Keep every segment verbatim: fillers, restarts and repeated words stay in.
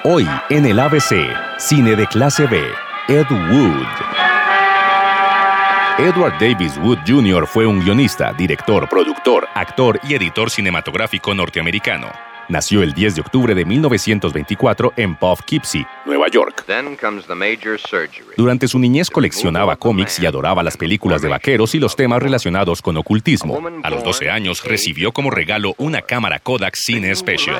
Hoy en el A B C, Cine de Clase B, Ed Wood. Edward Davis Wood junior fue un guionista, director, productor, actor y editor cinematográfico norteamericano. Nació el diez de octubre de mil novecientos veinticuatro en Poughkeepsie, Nueva York. Durante su niñez coleccionaba cómics y adoraba las películas de vaqueros y los temas relacionados con ocultismo. A los doce años recibió como regalo una cámara Kodak Cine Special.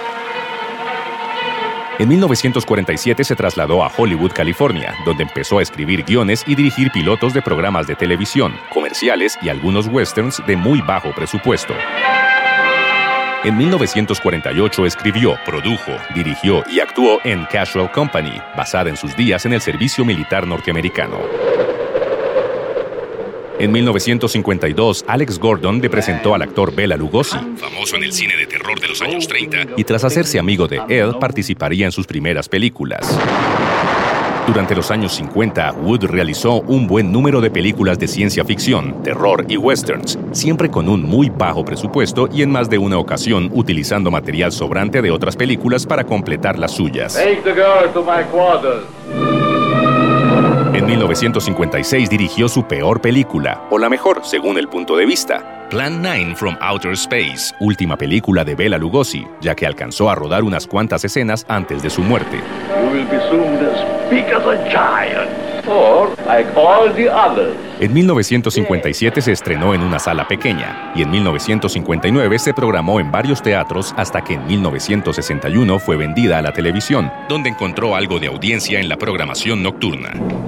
En mil novecientos cuarenta y siete se trasladó a Hollywood, California, donde empezó a escribir guiones y dirigir pilotos de programas de televisión, comerciales y algunos westerns de muy bajo presupuesto. En mil novecientos cuarenta y ocho escribió, produjo, dirigió y actuó en Casual Company, basada en sus días en el servicio militar norteamericano. En mil novecientos cincuenta y dos, Alex Gordon le presentó al actor Bela Lugosi, famoso en el cine de terror de los años treinta, y tras hacerse amigo de Ed, participaría en sus primeras películas. Durante los años cincuenta, Wood realizó un buen número de películas de ciencia ficción, terror y westerns, siempre con un muy bajo presupuesto y en más de una ocasión utilizando material sobrante de otras películas para completar las suyas. Take the girl to my quarters. En mil novecientos cincuenta y seis dirigió su peor película, o la mejor, según el punto de vista, Plan nueve from Outer Space, última película de Bela Lugosi, ya que alcanzó a rodar unas cuantas escenas antes de su muerte. You will be soon as big as a giant, or like all the others. En mil novecientos cincuenta y siete se estrenó en una sala pequeña, y en mil novecientos cincuenta y nueve se programó en varios teatros hasta que en mil novecientos sesenta y uno fue vendida a la televisión, donde encontró algo de audiencia en la programación nocturna.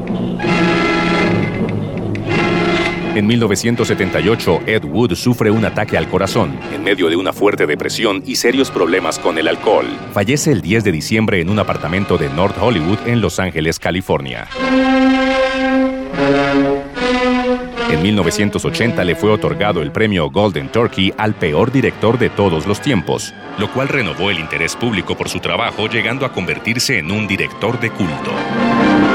En mil novecientos setenta y ocho, Ed Wood sufre un ataque al corazón, en medio de una fuerte depresión y serios problemas con el alcohol. Fallece el diez de diciembre en un apartamento de North Hollywood, en Los Ángeles, California. En mil novecientos ochenta le fue otorgado el premio Golden Turkey al peor director de todos los tiempos, lo cual renovó el interés público por su trabajo, llegando a convertirse en un director de culto.